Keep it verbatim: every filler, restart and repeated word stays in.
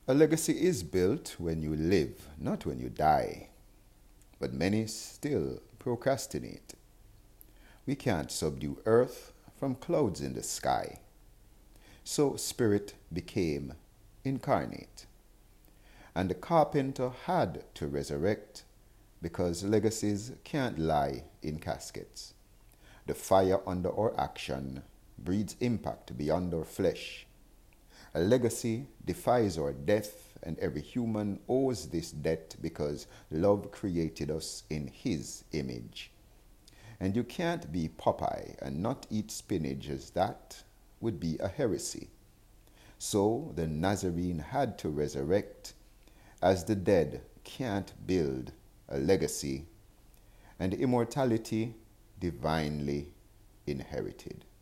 A legacy is built when you live, not when you die. But many still procrastinate. We can't subdue earth from clouds in the sky. So spirit became incarnate. And the carpenter had to resurrect because legacies can't lie in caskets. The fire under our action breeds impact beyond our flesh. A legacy defies our death, and every human owes this debt because love created us in his image. And you can't be Popeye and not eat spinach, as that would be a heresy. So the Nazarene had to resurrect, as the dead can't build a legacy, and immortality divinely inherited.